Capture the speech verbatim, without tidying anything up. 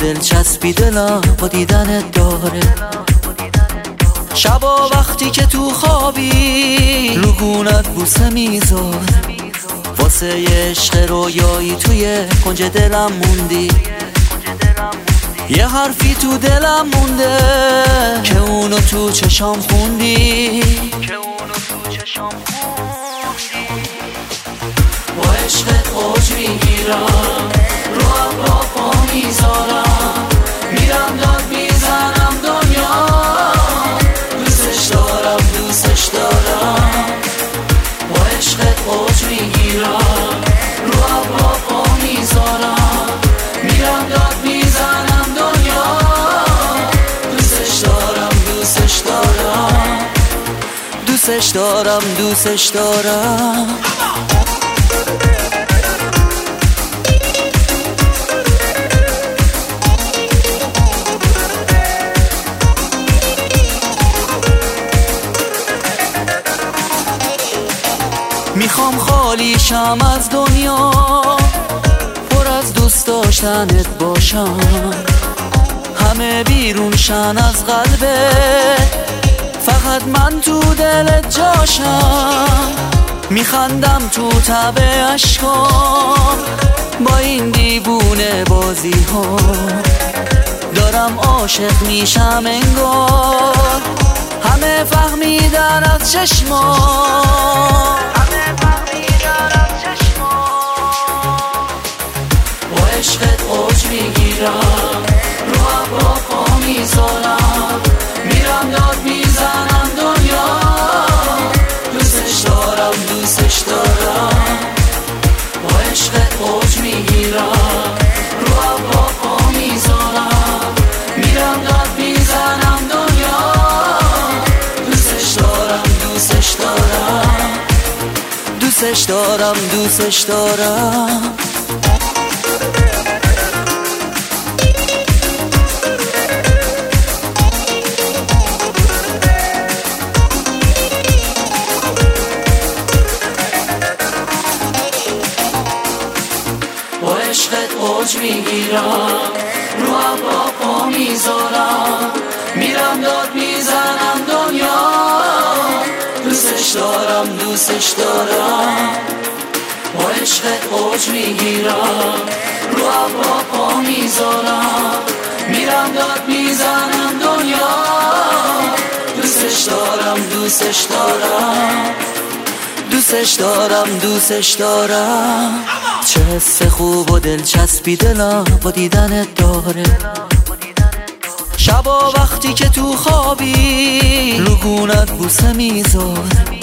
دلچسبی دلم با دیدنت داره. شبا وقتی که تو خوابی رو گونت بوسه میذار، واسه یه عشق رویایی توی کنج دلم موندی. یه حرفی تو دلم مونده که اونو تو چشام خوندی. با عشقت اوج میگیرم، رو ابرا پا میذارم، میرم داد میزنم دنیا. دوستش دارم دوستش دارم، با عشقت اوج میگیرم، رو ابرا پا میذارم، میرم داد میزنم دنیا. دوستش دارم دوستش دارم، دوستش دارم دوستش دارم. میخوام خالیشم از دنیا، پر از دوست داشتنت باشم، همه بیرون شن از قلبت، فقط من تو دلت جاشم. میخندم تو تب اشکام با این دیوونه بازی ها، دارم عاشق میشم انگار، همه فهمیدن از چشمام. با عشقت اوج میگیرم، رو ابرا پا میذارم، میرم داد میزنم دنیا. دوستش دارم دوستش دارم، با عشقت اوج میگیرم، رو ابرا پا میذارم، میرم داد میزنم دنیا. دوستش دارم دوستش دارم، دوستش دارم دوستش دارم. با عشقت اوج میگیرم، رو ابرا پا میذارم، میرم داد میزنم دنیا. دوستش دارم دوستش دارم، با عشقت اوج میگیرم، رو ابرا پا میذارم، میرم داد میزنم دنیا. دوستش دارم دوستش دارم، دوستش دارم دوستش دارم. چه حس خوب و دلچسبی دلم با دیدنت داره. شبا وقتی که تو خوابی رو گونت بوسه میذار،